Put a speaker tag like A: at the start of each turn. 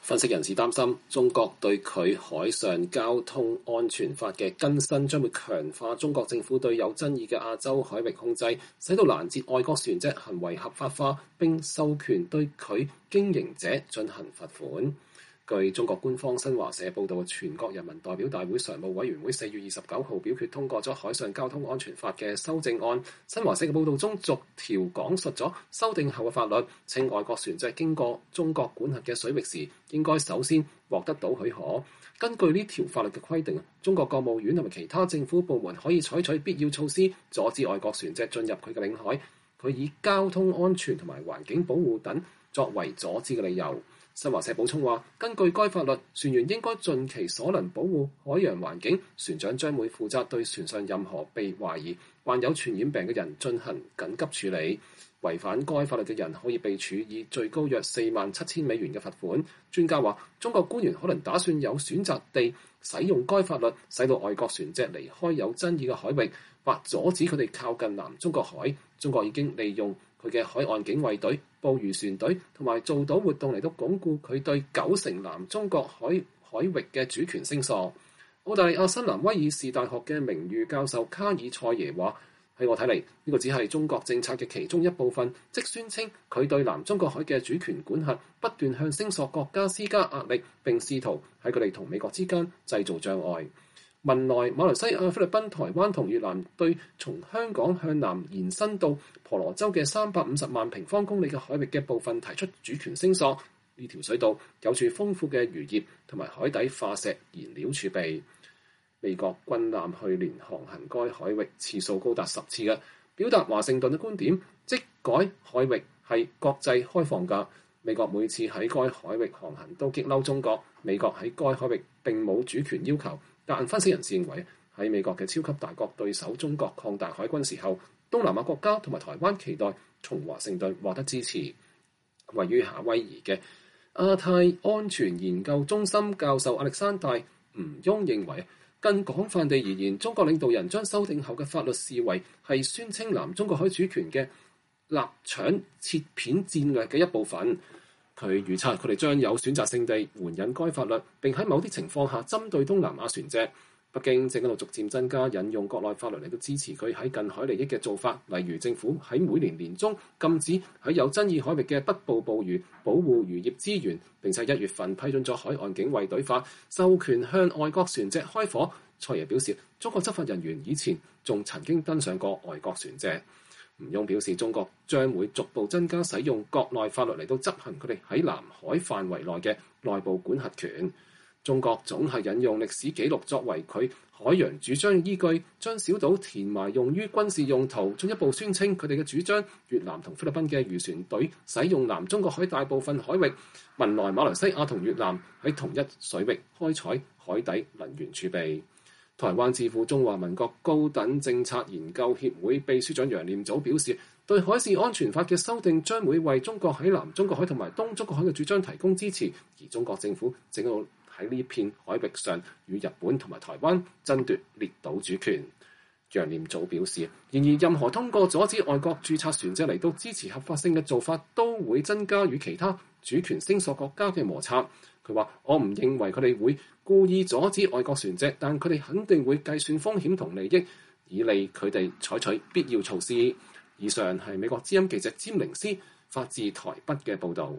A: 分析人士擔心，中國對佢海上交通安全法嘅更新將會強化中國政府對有爭議嘅亞洲海域控制，使到攔截外國船隻行為合法化，並授權對佢經營者進行罰款。據中國官方新華社報導，全國人民代表大會常務委員會4月29號表決通過咗海上交通安全法嘅修正案。新華社嘅報導中逐條講述咗修訂後嘅法律，稱外國船隻經過中國管轄嘅水域時，應該首先獲得到許可。根據呢條法律嘅規定，中國國務院同埋其他政府部門可以採取必要措施，阻止外國船隻進入佢嘅領海。佢以交通安全同埋環境保護等作為阻止嘅理由。新華社補充話，根據該法律，船員應該盡其所能保護海洋環境，船長將會負責對船上任何被懷疑患有傳染病嘅人進行緊急處理。違反該法律嘅人可以被處以最高約47,000美元嘅罰款。專家話，中國官員可能打算有選擇地使用該法律，使到外國船隻離開有爭議嘅海域，或阻止佢哋靠近南中國海。中國已經利用佢嘅海岸警衛隊、捕魚船隊同埋造島活動嚟到鞏固佢對90%南中國海域嘅主權聲索。澳大利亞新南威爾士大學嘅名譽教授卡爾塞耶話，喺我睇嚟，呢個只係中國政策嘅其中一部分，即宣稱佢對南中國海嘅主權管轄不斷向聲索國家施加壓力，並試圖喺佢哋同美國之間製造障礙。文萊、馬來西亞、菲律賓、台灣同越南對從香港向南延伸到婆羅洲嘅350萬平方公里嘅海域嘅部分提出主權聲索。呢條水道有住豐富嘅漁業同埋海底化石燃料儲備。美國軍艦去年航行該海域次數高達10次嘅，表達華盛頓嘅觀點，即該海域係國際開放㗎。美國每次喺該海域航行都激嬲中國。美國喺該海域並冇主權要求。但分析人士認為，喺美國嘅超級大國對手中國擴大海軍時候，東南亞國家同埋台灣期待從華盛頓獲得支持。位於夏威夷嘅亞太安全研究中心教授亞歷山大·吳庸認為，更廣泛地而言，中國領導人將修訂後嘅法律視為係宣稱南中國海主權嘅臘腸切片戰略嘅一部分。佢預測佢哋將有選擇性地援引該法律，並喺某啲情況下針對東南亞船隻。北京正喺度逐漸增加引用國內法律嚟到支持佢喺近海利益嘅做法，例如政府喺每年年中禁止喺有爭議海域嘅北部捕魚，保護漁業資源，並且1月份批准咗海岸警衛隊法，授權向外國船隻開火。蔡爺表示，中國執法人員以前仲曾經登上過外國船隻。吳庸表示，中國將會逐步增加使用國內法律嚟到執行佢哋喺南海範圍內嘅內部管轄權。中國總係引用歷史記錄作為佢海洋主張嘅依據，將小島填埋用於軍事用途，進一步宣稱佢哋嘅主張。越南同菲律賓嘅漁船隊使用南中國海大部分海域，文萊、馬來西亞同越南喺同一水域開採海底能源儲備。台灣智庫中華民國高等政策研究協會秘書長楊念祖表示，對海事安全法嘅修訂將會為中國喺南中國海同埋東中國海嘅主張提供支持，而中國政府正喺呢片海域上與日本同埋台灣爭奪列島主權。楊念祖表示，然而任何通過阻止外國註冊船隻嚟到支持合法性嘅做法，都會增加與其他主權聲索國家嘅摩擦。佢話：我唔認為佢哋會故意阻止外國船隻，但佢哋肯定會計算風險同利益，以利佢哋採取必要措施。以上係美國之音記者詹寧斯發自台北嘅報導。